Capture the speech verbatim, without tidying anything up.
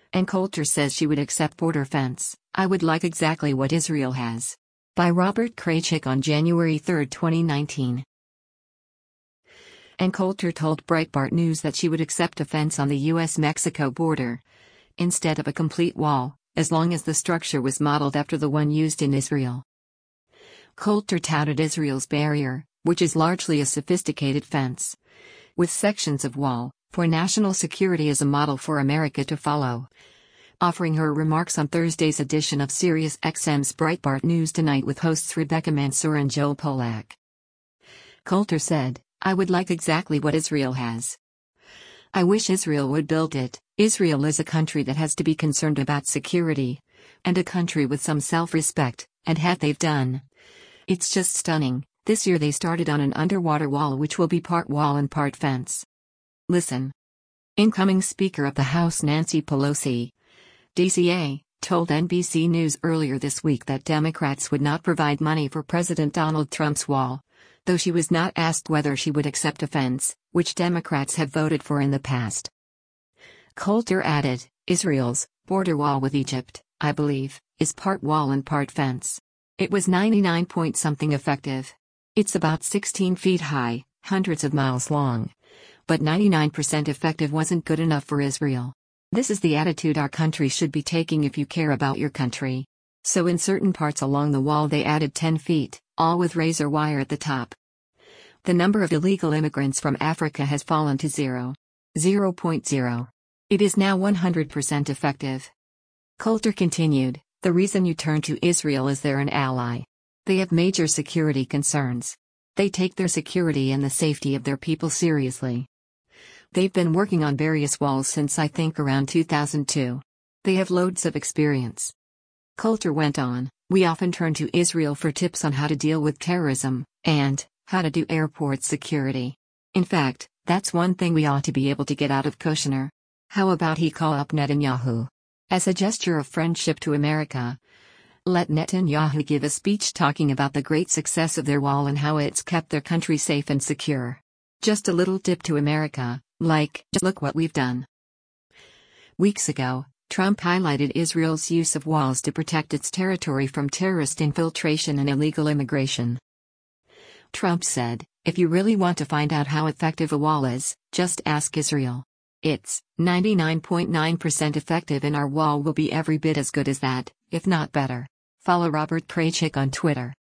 And Coulter says she would accept border fence. I would like exactly what Israel has. By Robert Kraychik on January third, twenty nineteen. And Coulter told Breitbart News that she would accept a fence on the U S Mexico border, instead of a complete wall, as long as the structure was modeled after the one used in Israel. Coulter touted Israel's barrier, which is largely a sophisticated fence, with sections of wall, for national security as a model for America to follow. Offering her remarks on Thursday's edition of Sirius X M's Breitbart News Tonight with hosts Rebecca Mansour and Joel Pollack, Coulter said, I would like exactly what Israel has. I wish Israel would build it. Israel is a country that has to be concerned about security, and a country with some self-respect, and what they've done. It's just stunning. This year they started on an underwater wall which will be part wall and part fence. Listen. Incoming Speaker of the House Nancy Pelosi, D C A, told N B C News earlier this week that Democrats would not provide money for President Donald Trump's wall, though she was not asked whether she would accept a fence, which Democrats have voted for in the past. Coulter added, Israel's border wall with Egypt, I believe, is part wall and part fence. It was ninety-nine point something effective. It's about sixteen feet high, hundreds of miles long. But ninety-nine percent effective wasn't good enough for Israel. This is the attitude our country should be taking if you care about your country. So in certain parts along the wall they added ten feet, all with razor wire at the top. The number of illegal immigrants from Africa has fallen to zero. zero point zero. It is now one hundred percent effective. Coulter continued, the reason you turn to Israel is they're an ally. They have major security concerns. They take their security and the safety of their people seriously. They've been working on various walls since I think around two thousand two. They have loads of experience. Coulter went on, we often turn to Israel for tips on how to deal with terrorism, and how to do airport security. In fact, that's one thing we ought to be able to get out of Kushner. How about he call up Netanyahu? As a gesture of friendship to America, let Netanyahu give a speech talking about the great success of their wall and how it's kept their country safe and secure. Just a little tip to America, like, just look what we've done. Weeks ago, Trump highlighted Israel's use of walls to protect its territory from terrorist infiltration and illegal immigration. Trump said, if you really want to find out how effective a wall is, just ask Israel. It's ninety-nine point nine percent effective and our wall will be every bit as good as that, if not better. Follow Robert Kraychik on Twitter.